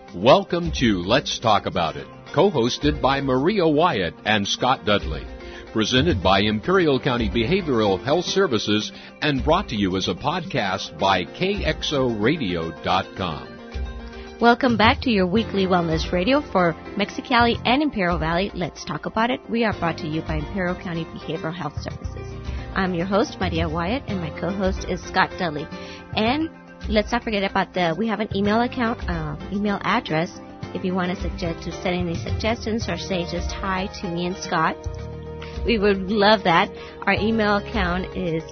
Welcome to Let's Talk About It, co-hosted by Maria Wyatt and Scott Dudley. Presented by Imperial County Behavioral Health Services and brought to you as a podcast by KXORadio.com. Welcome back to your weekly wellness radio for Mexicali and Imperial Valley. Let's Talk About It. We are brought to you by Imperial County Behavioral Health Services. I'm your host, Maria Wyatt, and my co-host is Scott Dudley. And let's not forget about we have an email account, email address. If you want to send any suggestions or say just hi to me and Scott, we would love that. Our email account is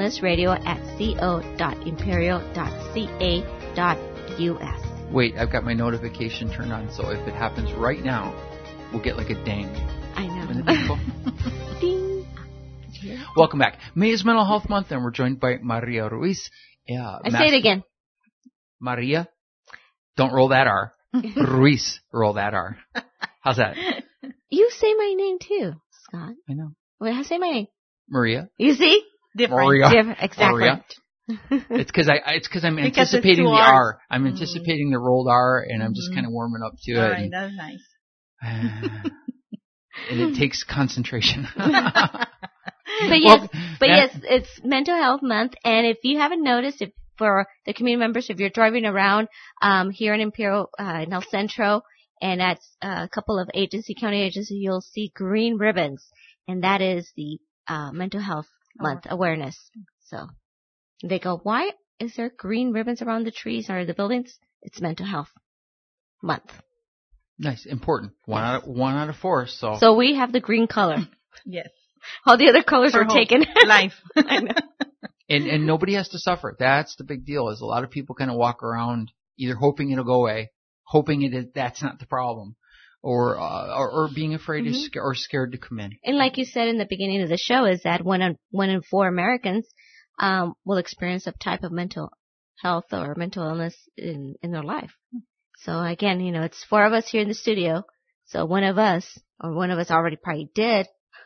wellnessradio@co.imperial.ca.us. Wait, I've got my notification turned on, so if it happens right now, we'll get like a ding. I know. Wouldn't that be cool? Ding. Welcome back. May is Mental Health Month, and we're joined by Maria Ruiz. Say it again. Maria, don't roll that R. Ruiz, roll that R. How's that? You say my name too, Scott. I know. Wait, say my name. Maria. You see? Different. Maria. Exactly. Maria. It's because I'm anticipating the R. I'm anticipating the rolled R, and I'm just kind of warming up to it. All right, that's nice. And it takes concentration. Yes, it's Mental Health Month, and if you haven't noticed, for the community members, if you're driving around here in Imperial, in El Centro, and at a couple of county agencies, you'll see green ribbons, and that is the Mental Health Month awareness. So they go, why is there green ribbons around the trees or the buildings? It's Mental Health Month. Nice, important. One out of 4. So we have the green color. Yes. All the other colors are taken. Life. I know. And nobody has to suffer. That's the big deal. Is a lot of people kind of walk around either hoping it'll go away, hoping that's not the problem, or being afraid or scared to come in. And like you said in the beginning of the show, is that one in 4 Americans will experience some type of mental health or mental illness in their life. So again, it's 4 of us here in the studio. So one of us already probably did,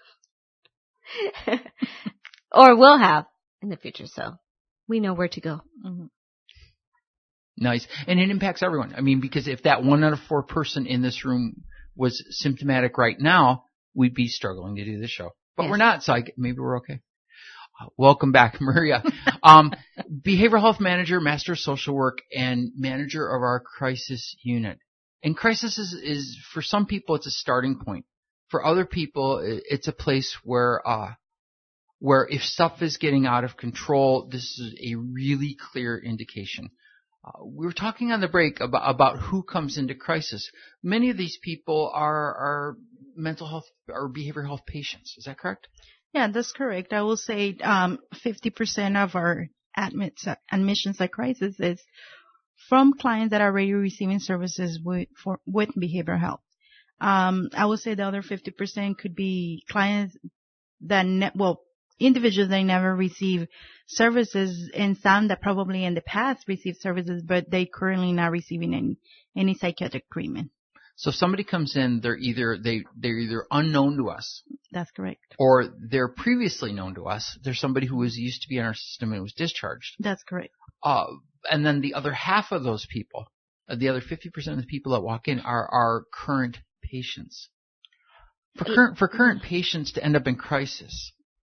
or will have in the future. So we know where to go. Mm-hmm. Nice. And it impacts everyone. I mean, because if that 1 out of 4 person in this room was symptomatic right now, we'd be struggling to do this show. But yes. We're not, so maybe we're okay. Welcome back, Maria. Behavioral health manager, master of social work, and manager of our crisis unit. And crisis is for some people, it's a starting point. For other people, it's a place where if stuff is getting out of control, this is a really clear indication. We were talking on the break about who comes into crisis. Many of these people are mental health or behavioral health patients. Is that correct? Yeah, that's correct. I will say 50% of our admissions at crisis is from clients that are already receiving services with behavioral health. I would say the other 50% could be clients that individuals that never receive services, and some that probably in the past received services, but they currently not receiving any psychiatric treatment. So if somebody comes in, they're either unknown to us. That's correct. Or they're previously known to us. They're somebody who used to be in our system and was discharged. That's correct. And then the other half of those people, the other 50% of the people that walk in are current patients. For current patients to end up in crisis,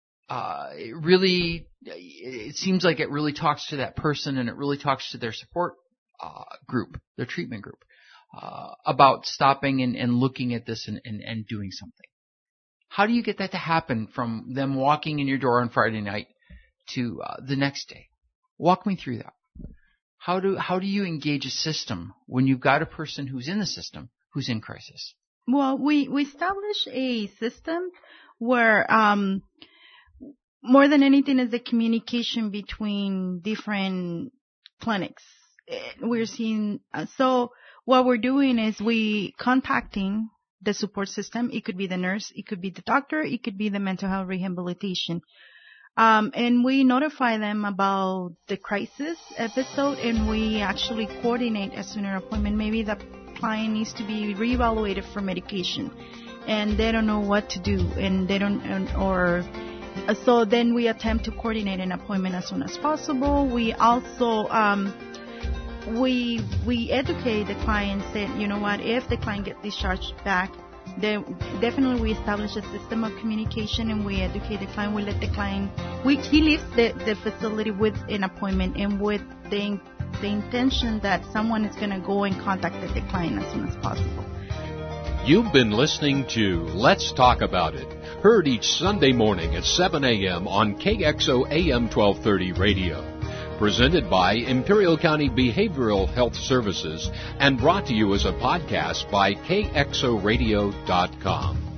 it seems like it really talks to that person, and it really talks to their support group, their treatment group, about stopping and looking at this and doing something. How do you get that to happen from them walking in your door on Friday night to the next day? Walk me through that. How do you engage a system when you've got a person who's in the system who's in crisis? Well, we established a system where more than anything is the communication between different clinics. We're seeing so what we're doing is we contacting the support system. It could be the nurse, it could be the doctor, it could be the mental health rehabilitation. And we notify them about the crisis episode, and we actually coordinate a sooner appointment. Maybe the client needs to be reevaluated for medication, and they don't know what to do, and they don't, so then we attempt to coordinate an appointment as soon as possible. We also we educate the client, saying, you know what, if the client gets discharged back, then definitely we establish a system of communication, and we educate the client. We let the client, he leaves the facility with an appointment and with the intention that someone is going to go and contact the client as soon as possible. You've been listening to Let's Talk About It, heard each Sunday morning at 7 a.m. on KXO AM 1230 radio. Presented by Imperial County Behavioral Health Services and brought to you as a podcast by KXORadio.com.